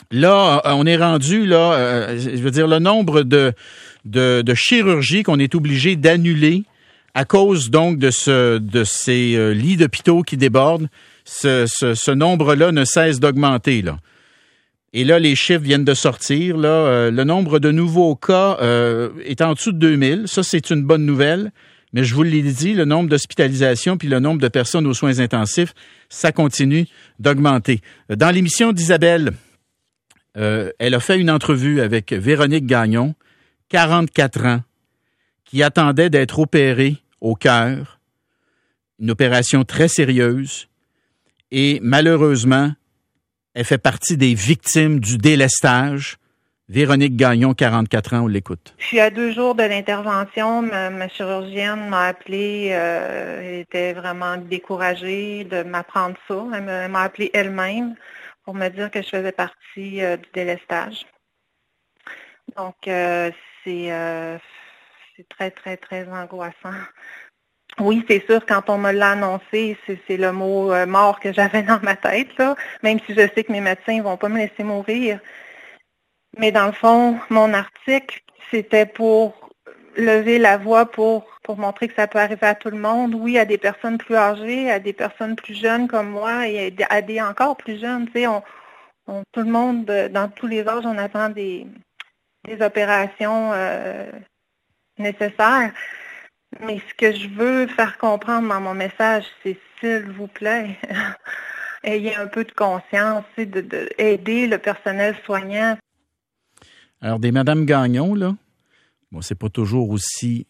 Là, on est rendu, là, je veux dire, le nombre de chirurgies qu'on est obligé d'annuler à cause donc de ces lits d'hôpitaux qui débordent, ce nombre-là ne cesse d'augmenter, là. Et là, les chiffres viennent de sortir. Là, le nombre de nouveaux cas est en dessous de 2000. Ça, c'est une bonne nouvelle. Mais je vous l'ai dit, le nombre d'hospitalisations puis le nombre de personnes aux soins intensifs, ça continue d'augmenter. Dans l'émission d'Isabelle, elle a fait une entrevue avec Véronique Gagnon, 44 ans, qui attendait d'être opérée au cœur. Une opération très sérieuse. Et malheureusement, elle fait partie des victimes du délestage. Véronique Gagnon, 44 ans, on l'écoute. Je suis à 2 jours de l'intervention. Ma chirurgienne m'a appelée. Elle était vraiment découragée de m'apprendre ça. Elle m'a appelée elle-même pour me dire que je faisais partie du délestage. Donc, c'est très, très, très angoissant. Oui, c'est sûr, quand on me l'a annoncé, c'est le mot mort que j'avais dans ma tête, là, même si je sais que mes médecins ne vont pas me laisser mourir. Mais dans le fond, mon article, c'était pour lever la voix, pour montrer que ça peut arriver à tout le monde. Oui, à des personnes plus âgées, à des personnes plus jeunes comme moi et à des encore plus jeunes. Tu sais, tout le monde, dans tous les âges, on attend des opérations nécessaires. Mais ce que je veux faire comprendre dans mon message, c'est s'il vous plaît, ayez un peu de conscience, d'aider le personnel soignant. Alors, des Madame Gagnon, là, bon, c'est pas toujours aussi,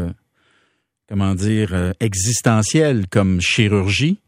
existentiel comme chirurgie,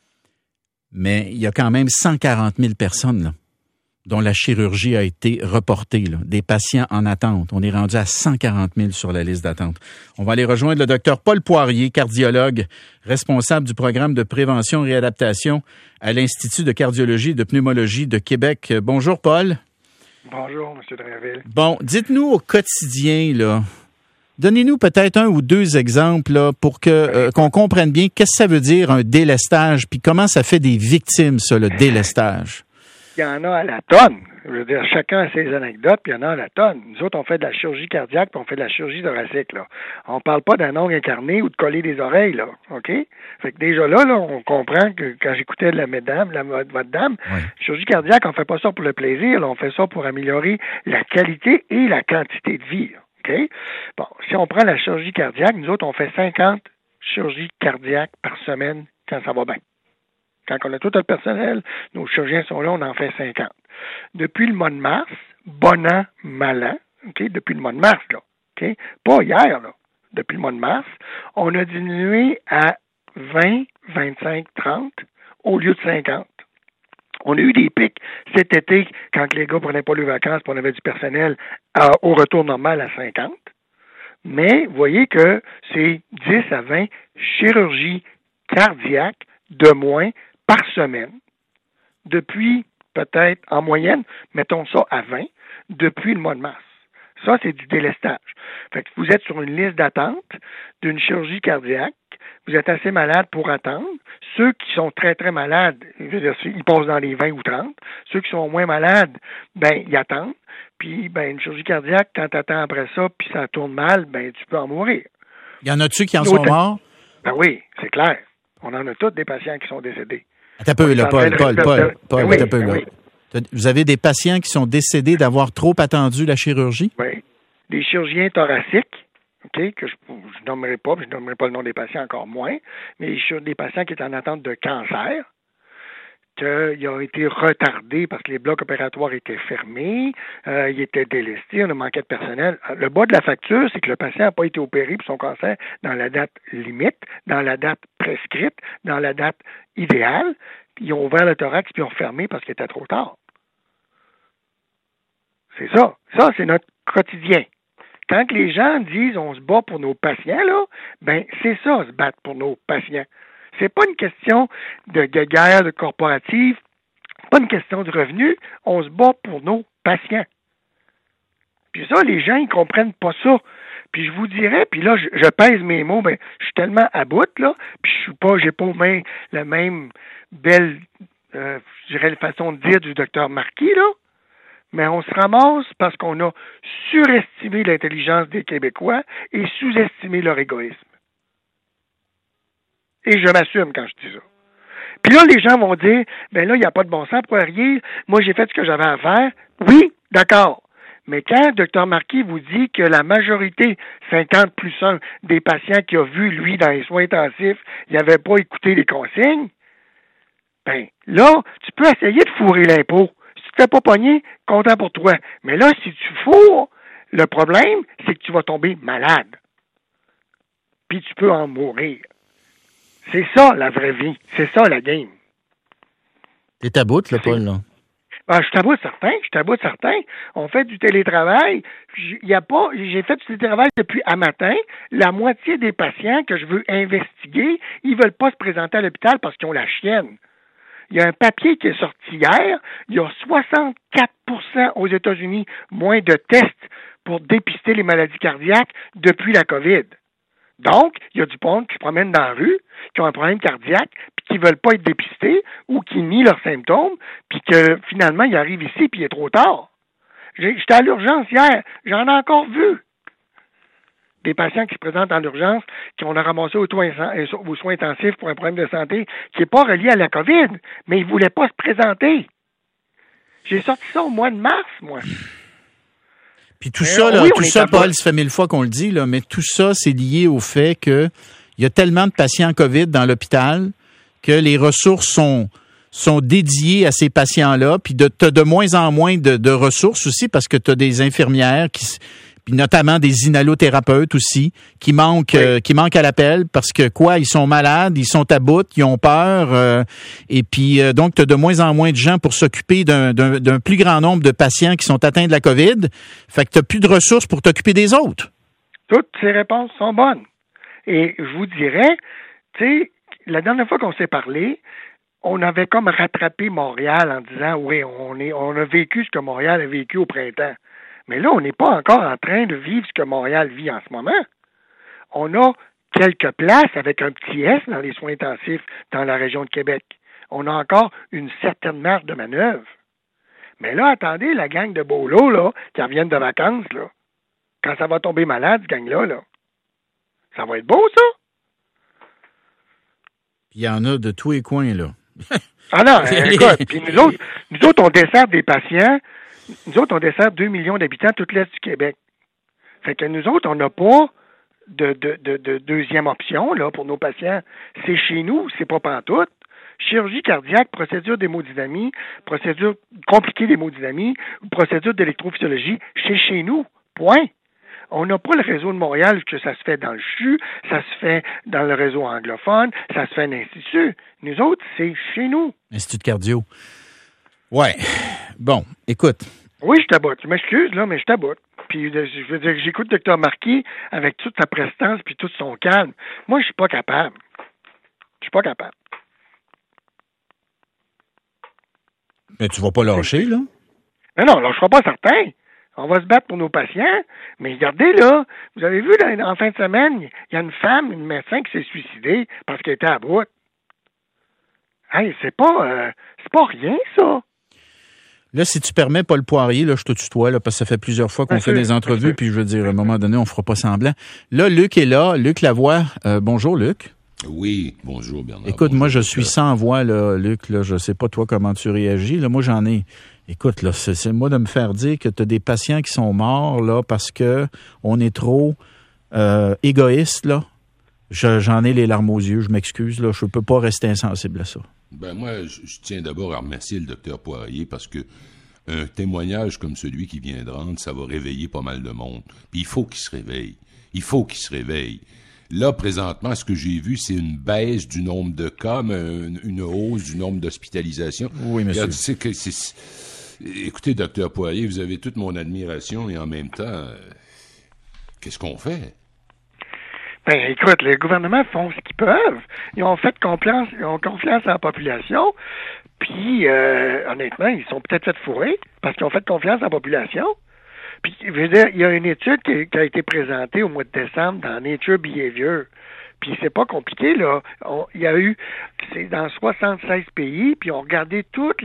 mais il y a quand même 140 000 personnes, là, dont la chirurgie a été reportée, là, des patients en attente. On est rendu à 140 000 sur la liste d'attente. On va aller rejoindre le docteur Paul Poirier, cardiologue, responsable du programme de prévention et réadaptation à l'Institut de cardiologie et de pneumologie de Québec. Bonjour, Paul. Bonjour, M. Drainville. Bon, dites-nous au quotidien, là, donnez-nous peut-être 1 ou 2 exemples là, pour qu'on comprenne bien qu'est-ce que ça veut dire un délestage, puis comment ça fait des victimes, ça, le délestage. Il y en a à la tonne. Je veux dire, chacun a ses anecdotes, puis il y en a à la tonne. Nous autres, on fait de la chirurgie cardiaque, puis on fait de la chirurgie thoracique, là. On parle pas d'un ongle incarné ou de coller des oreilles, là. OK? Fait que déjà là, on comprend que quand j'écoutais de votre dame, oui. Chirurgie cardiaque, on fait pas ça pour le plaisir, là. On fait ça pour améliorer la qualité et la quantité de vie, OK? Bon, si on prend la chirurgie cardiaque, nous autres, on fait 50 chirurgies cardiaques par semaine quand ça va bien. Quand on a tout le personnel, nos chirurgiens sont là, on en fait 50. Depuis le mois de mars, bon an, mal an, okay, depuis le mois de mars, là, okay, pas hier, là, depuis le mois de mars, on a diminué à 20, 25, 30 au lieu de 50. On a eu des pics cet été quand les gars prenaient pas les vacances et on avait du personnel au retour normal à 50. Mais vous voyez que c'est 10 à 20 chirurgies cardiaques de moins par semaine, depuis peut-être en moyenne, mettons ça à 20, depuis le mois de mars. Ça, c'est du délestage. Fait que vous êtes sur une liste d'attente d'une chirurgie cardiaque, vous êtes assez malade pour attendre. Ceux qui sont très, très malades, je veux dire, ils passent dans les 20 ou 30. Ceux qui sont moins malades, ben, ils attendent. Puis, ben, une chirurgie cardiaque, quand tu attends après ça, puis ça tourne mal, ben, tu peux en mourir. Y en a-tu qui en sont morts? Ben oui, c'est clair. On en a tous des patients qui sont décédés. Attends un peu, là, Paul, oui, attends un peu, là. Oui. Vous avez des patients qui sont décédés d'avoir trop attendu la chirurgie? Oui. Des chirurgiens thoraciques, OK, que je nommerai pas, je nommerai pas le nom des patients encore moins, mais des patients qui étaient en attente de cancer, qu'ils ont été retardés parce que les blocs opératoires étaient fermés, ils étaient délestés, on a manqué de personnel. Le bas de la facture, c'est que le patient n'a pas été opéré pour son cancer dans la date limite, dans la date prescrite, dans la date idéale, puis ils ont ouvert le thorax puis ils ont fermé parce qu'il était trop tard. C'est ça. Ça, c'est notre quotidien. Quand les gens disent on se bat pour nos patients, là, ben c'est ça, se battre pour nos patients. C'est pas une question de guerre de corporative, pas une question de revenu, on se bat pour nos patients. Puis ça, les gens, ils comprennent pas ça. Puis je vous dirais, puis là, je pèse mes mots, ben, je suis tellement à bout, là, puis j'ai pas la même belle, je dirais, façon de dire du docteur Marquis, là, mais on se ramasse parce qu'on a surestimé l'intelligence des Québécois et sous-estimé leur égoïsme. Et je m'assume quand je dis ça. Puis là, les gens vont dire, ben là, il n'y a pas de bon sens, Poirier. Moi, j'ai fait ce que j'avais à faire. Oui, d'accord. Mais quand Dr Marquis vous dit que la majorité, 50 plus 1, des patients qu'il a vus, lui, dans les soins intensifs, il n'avait pas écouté les consignes, ben là, tu peux essayer de fourrer l'impôt. Si tu ne t'es pas pogné, content pour toi. Mais là, si tu fourres, le problème, c'est que tu vas tomber malade. Puis tu peux en mourir. C'est ça, la vraie vie. C'est ça, la game. T'es à bout, là, Paul, là. Ah, je t'avoue certain. On fait du télétravail. J'ai fait du télétravail depuis un matin. La moitié des patients que je veux investiguer, ils veulent pas se présenter à l'hôpital parce qu'ils ont la chienne. Il y a un papier qui est sorti hier. Il y a 64% aux États-Unis moins de tests pour dépister les maladies cardiaques depuis la COVID. Donc, il y a du monde qui se promène dans la rue, qui ont un problème cardiaque, puis qui ne veulent pas être dépistés ou qui nient leurs symptômes, puis que finalement, ils arrivent ici, puis il est trop tard. J'étais à l'urgence hier, j'en ai encore vu. Des patients qui se présentent en urgence, qu'on a ramassé aux soins intensifs pour un problème de santé qui n'est pas relié à la COVID, mais ils ne voulaient pas se présenter. J'ai sorti ça au mois de mars, moi. Puis tout ça, là, oui, tout ça, Paul, ça fait 1000 fois qu'on le dit, là, mais tout ça, c'est lié au fait que il y a tellement de patients COVID dans l'hôpital que les ressources sont dédiées à ces patients-là, puis tu as de moins en moins de ressources aussi parce que tu as des infirmières puis notamment des inhalothérapeutes aussi, qui manquent à l'appel parce que ils sont malades, ils sont à bout, ils ont peur, et puis donc tu as de moins en moins de gens pour s'occuper d'un plus grand nombre de patients qui sont atteints de la COVID. Fait que tu n'as plus de ressources pour t'occuper des autres. Toutes ces réponses sont bonnes. Et je vous dirais, tu sais, la dernière fois qu'on s'est parlé, on avait comme rattrapé Montréal en disant, oui, on a vécu ce que Montréal a vécu au printemps. Mais là, on n'est pas encore en train de vivre ce que Montréal vit en ce moment. On a quelques places avec un petit S dans les soins intensifs dans la région de Québec. On a encore une certaine marge de manœuvre. Mais là, attendez, la gang de Beaulo, là, qui reviennent de vacances, là, quand ça va tomber malade, cette gang-là, là, ça va être beau, ça? Il y en a de tous les coins, là. Ah non, écoute, puis nous autres, on dessert des patients. Nous autres, on dessert 2 millions d'habitants toute l'Est du Québec. Fait que nous autres, on n'a pas de deuxième option là pour nos patients. C'est chez nous, c'est pas pantoute. Chirurgie cardiaque, procédure d'hémodynamie, procédure compliquée d'hémodynamie, procédure d'électrophysiologie, c'est chez nous. Point. On n'a pas le réseau de Montréal que ça se fait dans le CHU, ça se fait dans le réseau anglophone, ça se fait à l'Institut. Nous autres, c'est chez nous. Institut de cardio. Ouais. Bon, écoute. Oui, je t'aboute. Je m'excuse, là, mais je t'aboute. Puis, je veux dire, j'écoute Dr Marquis avec toute sa prestance puis tout son calme. Moi, je suis pas capable. Je suis pas capable. Mais tu vas pas lâcher, là? Mais non, là, je serai pas certain. On va se battre pour nos patients. Mais regardez, là, vous avez vu, en fin de semaine, il y a une femme, une médecin qui s'est suicidée parce qu'elle était à bout. Hey, c'est pas rien, ça. Là, si tu permets, Paul Poirier, là, je te tutoie, là, parce que ça fait plusieurs fois qu'on fait des entrevues, puis je veux dire, à un moment donné, on fera pas semblant. Là, Luc est là. Luc Lavoie. Bonjour, Luc. Oui, bonjour, Bernard. Écoute, bonjour, moi, je suis sans voix, là, Luc. Là, je sais pas, toi, comment tu réagis. Là, moi, j'en ai. Écoute, là, c'est moi de me faire dire que tu as des patients qui sont morts, là, parce que on est trop égoïste, là. J'en ai les larmes aux yeux, je m'excuse, là. Je peux pas rester insensible à ça. Ben moi, je tiens d'abord à remercier le docteur Poirier parce que un témoignage comme celui qui vient de rendre, ça va réveiller pas mal de monde. Puis il faut qu'il se réveille. Il faut qu'il se réveille. Là, présentement, ce que j'ai vu, c'est une baisse du nombre de cas, mais une hausse du nombre d'hospitalisations. Oui, monsieur. Écoutez, docteur Poirier, vous avez toute mon admiration et en même temps, qu'est-ce qu'on fait? Ben, écoute, les gouvernements font ce qu'ils peuvent. Ils ont confiance à la population. Puis, honnêtement, ils sont peut-être fait fourrer parce qu'ils ont fait confiance à la population. Puis, je veux dire, il y a une étude qui a été présentée au mois de décembre dans Nature Behavior. Puis c'est pas compliqué, là. Il y a eu, c'est dans 76 pays, puis on regardait toutes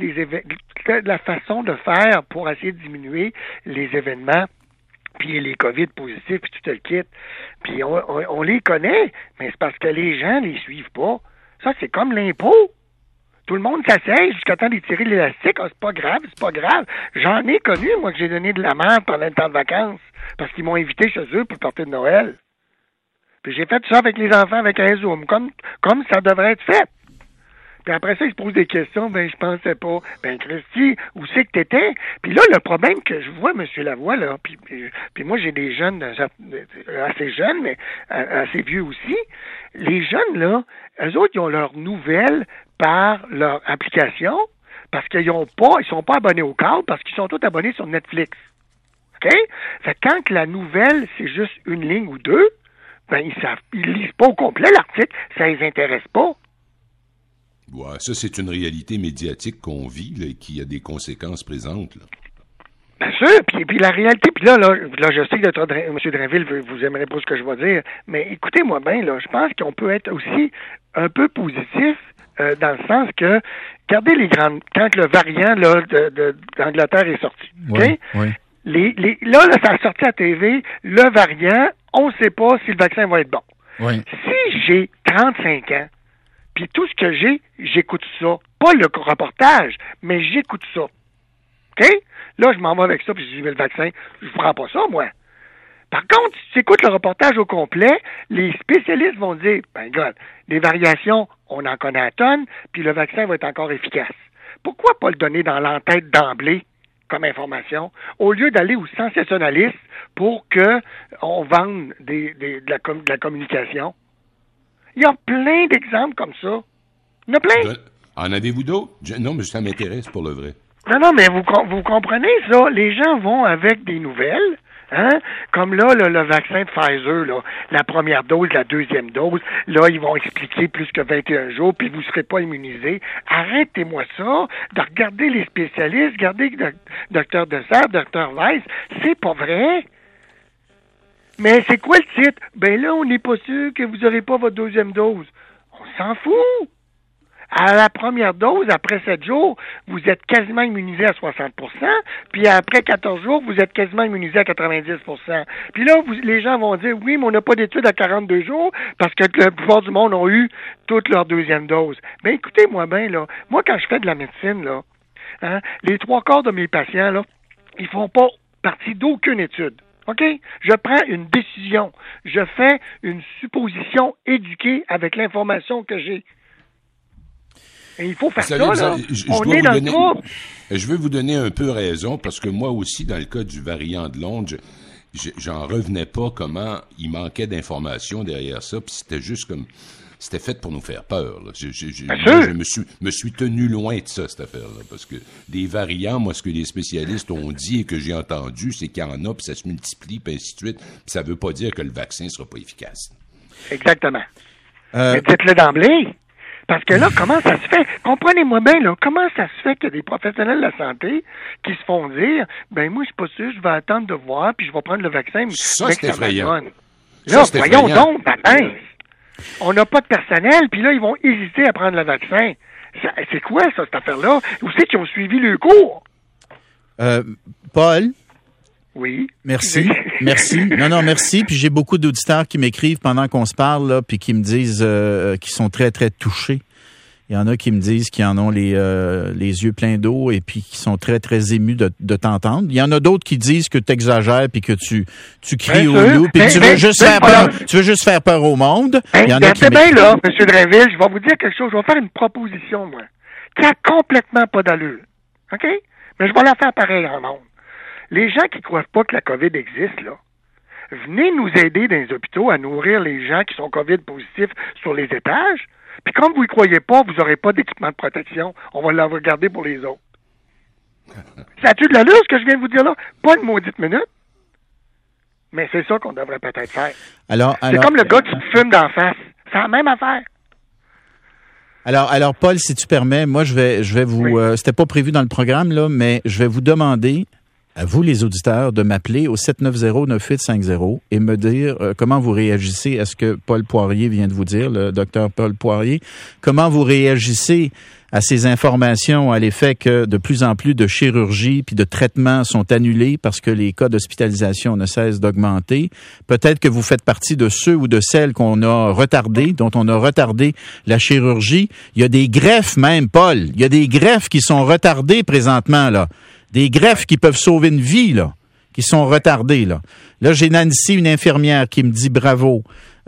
la façon de faire pour essayer de diminuer les événements, puis les COVID positifs, puis tout le kit. Puis on les connaît, mais c'est parce que les gens les suivent pas. Ça, c'est comme l'impôt. Tout le monde s'asseye jusqu'à temps d'étirer l'élastique. Ah, c'est pas grave. J'en ai connu, moi, que j'ai donné de la merde pendant le temps de vacances, parce qu'ils m'ont invité chez eux pour le party de Noël. Puis j'ai fait ça avec les enfants, avec un Zoom, comme ça devrait être fait. Puis après ça, ils se posent des questions. Ben, je pensais pas. Ben, Christy, où c'est que t'étais? Puis là, le problème que je vois, M. Lavoie, là, puis moi, j'ai des jeunes, assez jeunes, mais assez vieux aussi. Les jeunes, là, eux autres, ils ont leurs nouvelles par leur application parce qu'ils sont pas abonnés au câble parce qu'ils sont tous abonnés sur Netflix. OK? Fait que quand la nouvelle, c'est juste une ligne ou deux, ben, ils lisent pas au complet l'article. Ça les intéresse pas. Ouais, ça, c'est une réalité médiatique qu'on vit là, et qui a des conséquences présentes. Là. Bien sûr, puis la réalité, puis là, je sais que M. Drainville, vous aimerez pas ce que je vais dire, mais écoutez-moi bien, là, je pense qu'on peut être aussi un peu positif dans le sens que, regardez quand le variant là, d'Angleterre est sorti, OK? Oui. Là, ça a sorti à TV, le variant, on ne sait pas si le vaccin va être bon. Oui. Si j'ai 35 ans, puis tout ce que j'écoute ça. Pas le reportage, mais j'écoute ça. OK? Là, je m'en vais avec ça, puis je dis, mais le vaccin, je prends pas ça, moi. Par contre, si tu écoutes le reportage au complet, les spécialistes vont dire, ben, God, les variations, on en connaît à tonnes, puis le vaccin va être encore efficace. Pourquoi pas le donner dans l'entête d'emblée comme information, au lieu d'aller au sensationnalisme pour qu'on vende de la communication? Il y a plein d'exemples comme ça. Il y en a plein. En avez-vous d'autres? Non, mais ça m'intéresse pour le vrai. Non, mais vous comprenez ça. Les gens vont avec des nouvelles, hein? Comme là, le vaccin de Pfizer, là, la première dose, la deuxième dose, là, ils vont expliquer plus que 21 jours, puis vous ne serez pas immunisé. Arrêtez-moi ça, de regarder les spécialistes, regardez Dr. Dessert, Dr. Weiss. C'est pas vrai. Mais c'est quoi le titre? Ben là, on n'est pas sûr que vous n'aurez pas votre deuxième dose. On s'en fout. À la première dose, après 7 jours, vous êtes quasiment immunisé à 60%, puis après 14 jours, vous êtes quasiment immunisé à 90%. Puis là, les gens vont dire, oui, mais on n'a pas d'études à 42 jours, parce que la plupart du monde ont eu toute leur deuxième dose. Ben écoutez-moi bien, là, moi, quand je fais de la médecine, là, hein, les 3/4 de mes patients, là, ils font pas partie d'aucune étude. OK? Je prends une décision. Je fais une supposition éduquée avec l'information que j'ai. Et il faut faire ça, là. On est dans le trou. Je veux vous donner un peu raison, parce que moi aussi, dans le cas du variant de Londres, j'en revenais pas comment il manquait d'informations derrière ça, puis c'était juste comme... C'était fait pour nous faire peur. Là. Je me suis tenu loin de ça, cette affaire-là, parce que des variants, moi, ce que les spécialistes ont dit et que j'ai entendu, c'est qu'il y en a, puis ça se multiplie, puis ainsi de suite, puis ça veut pas dire que le vaccin sera pas efficace. Exactement. Mais dites-le d'emblée. Parce que là, comment ça se fait? Comprenez-moi bien, là, comment ça se fait qu'il y a des professionnels de la santé qui se font dire, ben moi, je suis pas sûr, je vais attendre de voir, puis je vais prendre le vaccin. Ça, c'est effrayant. Là, voyons donc, matin. On n'a pas de personnel, puis là, ils vont hésiter à prendre le vaccin. C'est quoi, ça, cette affaire-là? Où c'est qu'ils ont suivi le cours? Paul? Oui. Merci. Non, merci. Puis j'ai beaucoup d'auditeurs qui m'écrivent pendant qu'on se parle, là, puis qui me disent qu'ils sont très, très touchés. Il y en a qui me disent qu'ils en ont les yeux pleins d'eau et puis qui sont très, très émus de t'entendre. Il y en a d'autres qui disent que tu exagères puis que tu cries au loup puis que tu veux juste faire peur au monde. Il y en a qui bien là, M. Drainville, je vais vous dire quelque chose. Je vais faire une proposition, moi, qui a complètement pas d'allure. OK? Mais je vais la faire pareil en monde. Les gens qui ne croient pas que la COVID existe, là, venez nous aider dans les hôpitaux à nourrir les gens qui sont COVID positifs sur les étages. Puis comme vous y croyez pas, vous n'aurez pas d'équipement de protection. On va la regarder pour les autres. Ça a-tu de l'allure, ce que je viens de vous dire là? Pas une maudite minute. Mais c'est ça qu'on devrait peut-être faire. C'est comme le gars qui te fume d'en face. C'est la même affaire. Alors, Paul, si tu permets, moi, je vais vous... c'était pas prévu dans le programme, là, mais je vais vous demander à vous les auditeurs de m'appeler au 790-9850 et me dire comment vous réagissez à ce que Paul Poirier vient de vous dire, le docteur Paul Poirier. Comment vous réagissez à ces informations à l'effet que de plus en plus de chirurgies puis de traitements sont annulés parce que les cas d'hospitalisation ne cessent d'augmenter. Peut-être que vous faites partie de ceux ou de celles qu'on a retardés, dont on a retardé la chirurgie. Il y a des greffes même, Paul. Il y a des greffes qui sont retardées présentement, là. Des greffes qui peuvent sauver une vie, là, qui sont retardées, là. Là, j'ai Nancy, une infirmière, qui me dit bravo.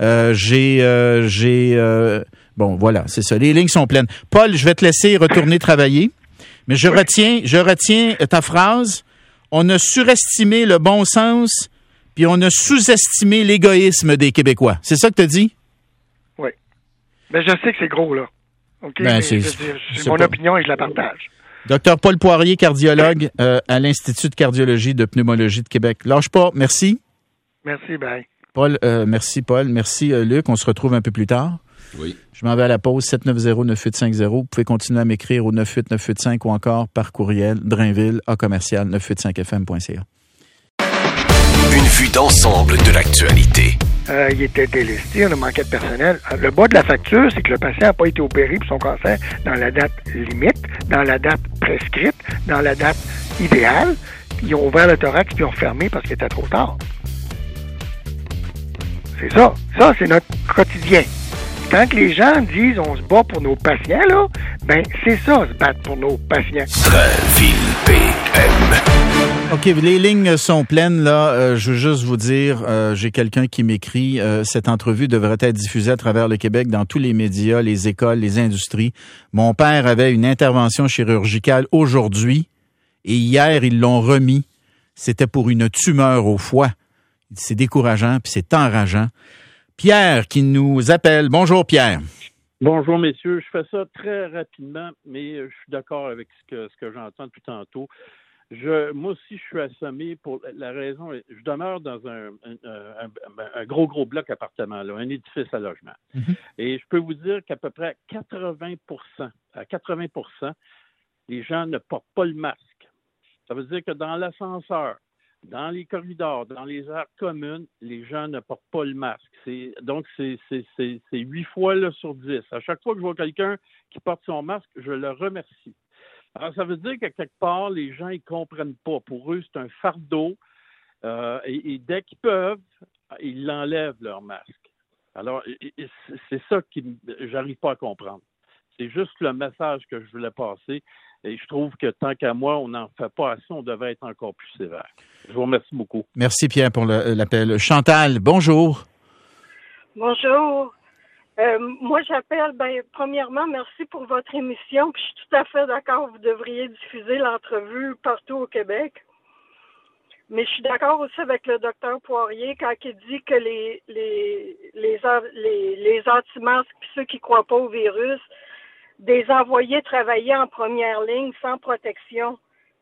Bon, voilà, c'est ça. Les lignes sont pleines. Paul, je vais te laisser retourner travailler, mais je retiens ta phrase. On a surestimé le bon sens, puis on a sous-estimé l'égoïsme des Québécois. C'est ça que tu as dit? Oui. Ben, je sais que c'est gros, là. OK? Ben, c'est mon opinion et je la partage. Docteur Paul Poirier, cardiologue à l'Institut de cardiologie de pneumologie de Québec. Lâche pas. Merci. Merci, bye. Paul, merci, Paul. Merci, Luc. On se retrouve un peu plus tard. Oui. Je m'en vais à la pause, 790-9850. Vous pouvez continuer à m'écrire au 98985 ou encore par courriel drainville@985fm.ca. Une vue d'ensemble de l'actualité. Il était délesté, on a manqué de personnel. Le bas de la facture, c'est que le patient n'a pas été opéré pour son cancer dans la date limite, dans la date prescrite, dans la date idéale. Ils ont ouvert le thorax puis ils ont fermé parce qu'il était trop tard. C'est ça. Ça, c'est notre quotidien. Quand que les gens disent on se bat pour nos patients, là, ben c'est ça, se battre pour nos patients. Drainville PM. OK, les lignes sont pleines, là. Je veux juste vous dire, j'ai quelqu'un qui m'écrit, cette entrevue devrait être diffusée à travers le Québec dans tous les médias, les écoles, les industries. Mon père avait une intervention chirurgicale aujourd'hui et hier, ils l'ont remis. C'était pour une tumeur au foie. C'est décourageant, puis c'est enrageant. Pierre qui nous appelle. Bonjour, Pierre. Bonjour, messieurs. Je fais ça très rapidement, mais je suis d'accord avec ce que j'entends depuis tantôt. Moi aussi, je suis assommé pour la raison. Je demeure dans un gros bloc appartement, là, un édifice à logement. Mm-hmm. Et je peux vous dire qu'à peu près 80%, les gens ne portent pas le masque. Ça veut dire que dans l'ascenseur, dans les corridors, dans les aires communes, les gens ne portent pas le masque. Donc, c'est 8 fois là, sur 10. À chaque fois que je vois quelqu'un qui porte son masque, je le remercie. Alors, ça veut dire que quelque part, les gens, ils comprennent pas. Pour eux, c'est un fardeau. Et dès qu'ils peuvent, ils l'enlèvent, leur masque. Alors, c'est ça que j'arrive pas à comprendre. C'est juste le message que je voulais passer. Et je trouve que tant qu'à moi, on n'en fait pas assez, on devrait être encore plus sévère. Je vous remercie beaucoup. Merci, Pierre, pour l'appel. Chantal, bonjour. Bonjour. Moi, j'appelle, premièrement, merci pour votre émission. Puis je suis tout à fait d'accord, vous devriez diffuser l'entrevue partout au Québec. Mais je suis d'accord aussi avec le docteur Poirier quand il dit que les anti-masques puis ceux qui ne croient pas au virus, des envoyer travailler en première ligne sans protection,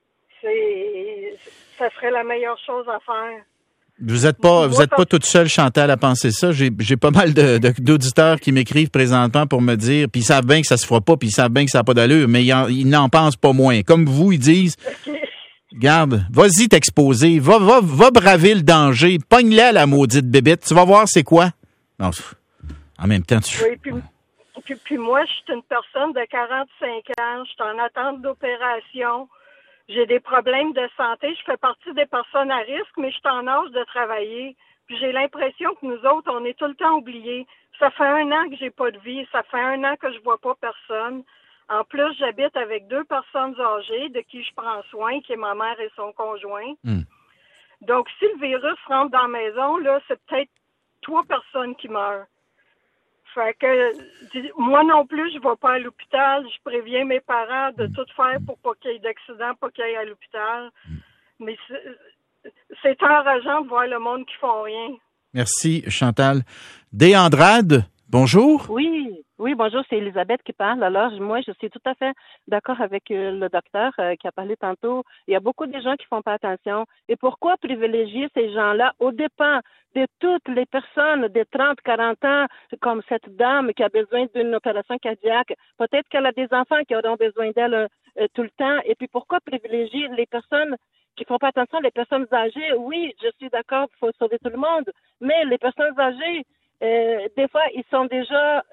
ça serait la meilleure chose à faire. Vous êtes pas toute seule, Chantal, à penser ça. J'ai pas mal d'auditeurs qui m'écrivent présentement pour me dire, puis ils savent bien que ça se fera pas, puis ils savent bien que ça n'a pas d'allure, mais ils n'en pensent pas moins. Comme vous, ils disent, Garde, vas-y t'exposer, va braver le danger, pogne-la à la maudite bébête, tu vas voir c'est quoi. Non, en même temps, Oui, puis moi, je suis une personne de 45 ans, je suis en attente d'opération. J'ai des problèmes de santé. Je fais partie des personnes à risque, mais je suis en âge de travailler. Puis j'ai l'impression que nous autres, on est tout le temps oubliés. Ça fait 1 an que j'ai pas de vie. Ça fait 1 an que je vois pas personne. En plus, j'habite avec 2 personnes âgées de qui je prends soin, qui est ma mère et son conjoint. Donc, si le virus rentre dans la maison, là, c'est peut-être 3 personnes qui meurent. Fait que moi non plus, je ne vais pas à l'hôpital. Je préviens mes parents de tout faire pour pas qu'il y ait d'accident, pas qu'il y ait à l'hôpital. Mais c'est enrageant de voir le monde qui font rien. Merci, Chantal. Andrade, bonjour. Oui, bonjour, c'est Elisabeth qui parle. Alors, moi, je suis tout à fait d'accord avec le docteur qui a parlé tantôt. Il y a beaucoup de gens qui font pas attention. Et pourquoi privilégier ces gens-là aux dépens de toutes les personnes de 30, 40 ans, comme cette dame qui a besoin d'une opération cardiaque? Peut-être qu'elle a des enfants qui auront besoin d'elle tout le temps. Et puis, pourquoi privilégier les personnes qui font pas attention. Les personnes âgées, oui, je suis d'accord, il faut sauver tout le monde, mais les personnes âgées, des fois, ils sont déjà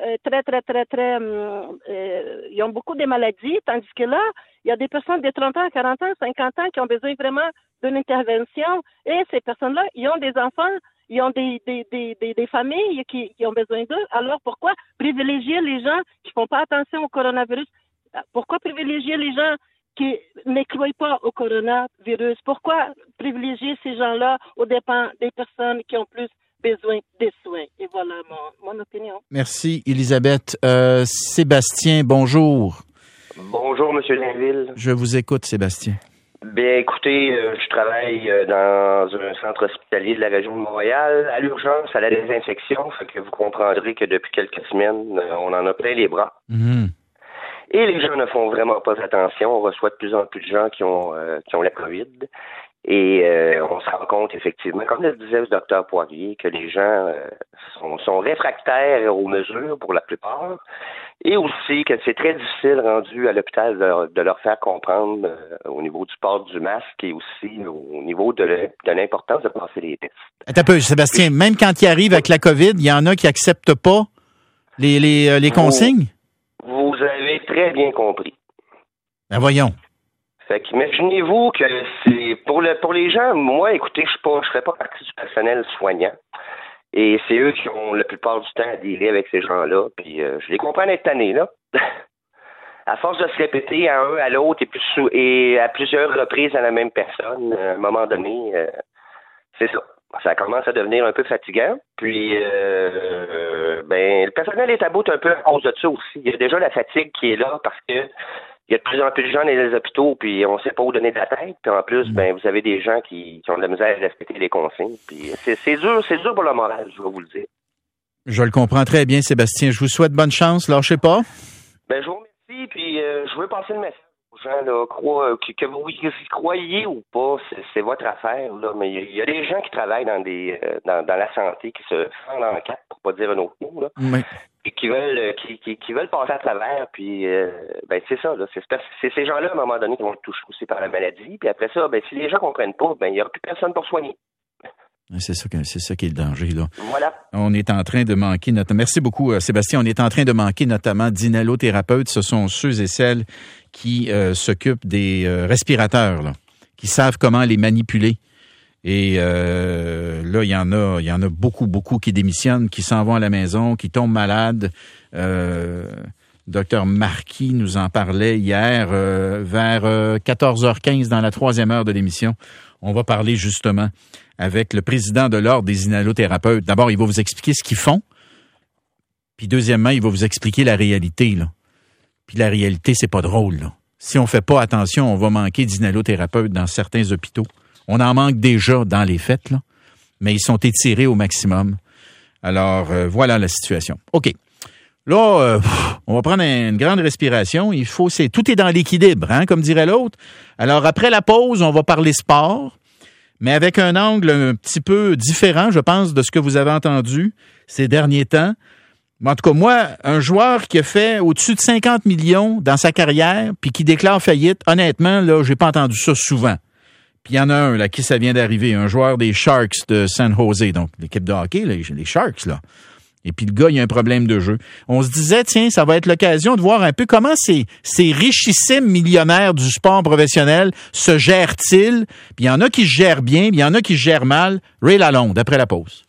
ils ont beaucoup de maladies, tandis que là, il y a des personnes de 30 ans, 40 ans, 50 ans qui ont besoin vraiment d'une intervention, et ces personnes-là, ils ont des enfants, ils ont des familles qui ont besoin d'eux. Alors, pourquoi privilégier les gens qui font pas attention au coronavirus? Pourquoi privilégier les gens qui ne croient pas au coronavirus? Pourquoi privilégier ces gens-là aux dépens des personnes qui ont plus besoin des soins? Et voilà mon opinion. Merci, Elisabeth. Sébastien, bonjour. Bonjour, M. Linville. Je vous écoute, Sébastien. Bien, écoutez, je travaille dans un centre hospitalier de la région de Montréal, à l'urgence, à la désinfection, fait que vous comprendrez que depuis quelques semaines, on en a plein les bras. Mm-hmm. Et les gens ne font vraiment pas attention. On reçoit de plus en plus de gens qui ont la COVID. Et on se rend compte, effectivement, comme le disait le docteur Poirier, que les gens sont réfractaires aux mesures pour la plupart. Et aussi que c'est très difficile rendu à l'hôpital de leur faire comprendre au niveau du port du masque et aussi au niveau de l'importance de passer les tests. Attends un peu, Sébastien, même quand il arrive avec la COVID, il y en a qui acceptent pas les consignes? Vous avez très bien compris. Ben voyons. Fait qu'imaginez-vous que c'est pour les gens, moi, écoutez, je ferais pas partie du personnel soignant. Et c'est eux qui ont la plupart du temps à dealer avec ces gens-là. Puis je les comprends d'être tannés, là. À force de se répéter à un, à l'autre et à plusieurs reprises à la même personne, à un moment donné, c'est ça. Ça commence à devenir un peu fatigant. Puis, le personnel est à bout un peu à cause de ça aussi. Il y a déjà la fatigue qui est là parce que il y a de plus en plus de gens dans les hôpitaux, puis on ne sait pas où donner de la tête. Puis en plus, vous avez des gens qui ont de la misère à respecter les consignes. Puis c'est dur pour le moral, je vais vous le dire. Je le comprends très bien, Sébastien. Je vous souhaite bonne chance. Lâchez pas. Je vous remercie, puis je veux passer le message aux gens, là, que vous y croyez ou pas, c'est votre affaire, là. Mais il y a des gens qui travaillent dans la santé, qui se fendent en quatre, pour pas dire un autre mot, là. Oui. Et qui veulent passer à travers, puis c'est ça, là. C'est ces gens-là, à un moment donné, qui vont être touchés aussi par la maladie. Puis après ça, si les gens comprennent pas, il n'y aura plus personne pour soigner. C'est ça qui est le danger, là. Voilà. On est en train de manquer Merci beaucoup, Sébastien. On est en train de manquer notamment d'inhalothérapeutes. Ce sont ceux et celles qui s'occupent des respirateurs, là, qui savent comment les manipuler. Et là, il y en a beaucoup qui démissionnent, qui s'en vont à la maison, qui tombent malades. Docteur Marquis nous en parlait hier vers 14h15 dans la 3e heure de l'émission. On va parler justement avec le président de l'Ordre des inhalothérapeutes. D'abord, il va vous expliquer ce qu'ils font. Puis deuxièmement, il va vous expliquer la réalité, là. Puis la réalité, c'est pas drôle, là. Si on fait pas attention, on va manquer d'inhalothérapeutes dans certains hôpitaux. On en manque déjà dans les faits, là. Mais ils sont étirés au maximum. Alors, voilà la situation. OK. Là, on va prendre une grande respiration. Tout est dans l'équilibre, hein, comme dirait l'autre. Alors, après la pause, on va parler sport, mais avec un angle un petit peu différent, je pense, de ce que vous avez entendu ces derniers temps. En tout cas, moi, un joueur qui a fait au-dessus de 50 millions dans sa carrière, puis qui déclare faillite, honnêtement, là, j'ai pas entendu ça souvent. Puis il y en a un, là, qui ça vient d'arriver, un joueur des Sharks de San Jose, donc l'équipe de hockey, là, les Sharks, là. Et puis le gars, il y a un problème de jeu. On se disait, tiens, ça va être l'occasion de voir un peu comment ces richissimes millionnaires du sport professionnel se gèrent-ils. Puis il y en a qui se gèrent bien, puis il y en a qui se gèrent mal. Ray Lalonde, après la pause.